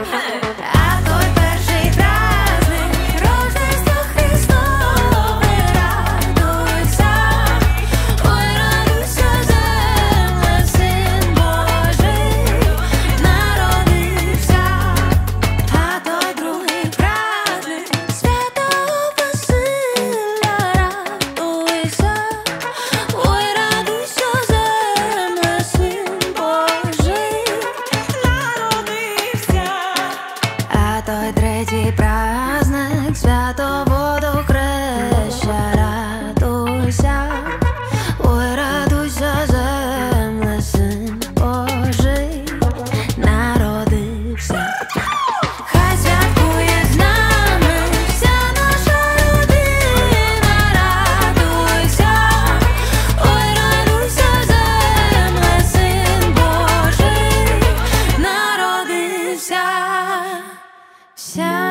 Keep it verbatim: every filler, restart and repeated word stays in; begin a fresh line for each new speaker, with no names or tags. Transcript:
А той перший праздник Рождество Христове, радуйся, ой, радуйся, земле, Син Божий народився. А той другий праздник Святого Василя, радуйся, ой, радуйся, земле, Син Божий народився. А той третій праздник Святого Водохреща, радуйся, ой, радуйся, земле, Син Божий народився. Хай святкує з нами вся наша родина, радуйся, ой, радуйся, земле, Син Божий народився. Вся